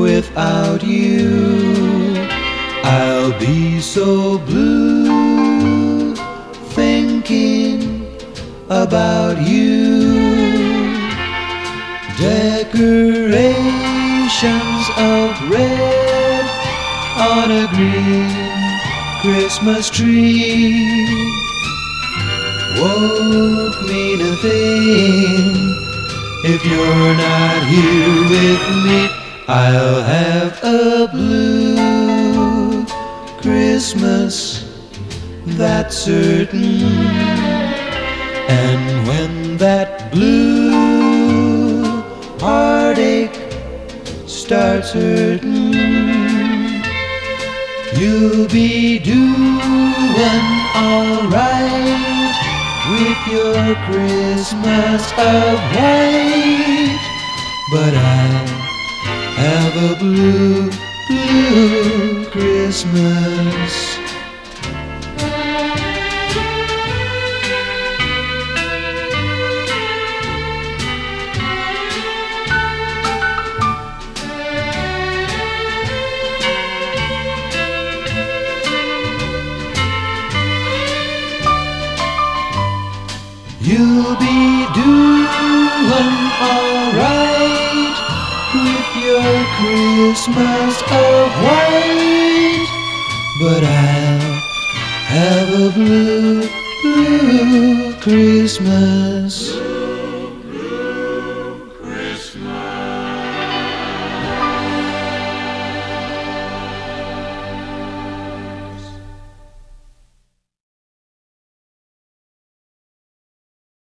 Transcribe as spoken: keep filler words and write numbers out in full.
without you. I'll be so blue thinking about you. Decorations of red on a green Christmas tree won't mean a thing if you're not here with me. I'll have a blue Christmas, that's certain. And when that blue heartache starts hurting, you'll be doing alright with your Christmas of white. But I'll have a blue, blue Christmas. You'll be doing alright with your Christmas of white. But I'll have a blue, blue Christmas.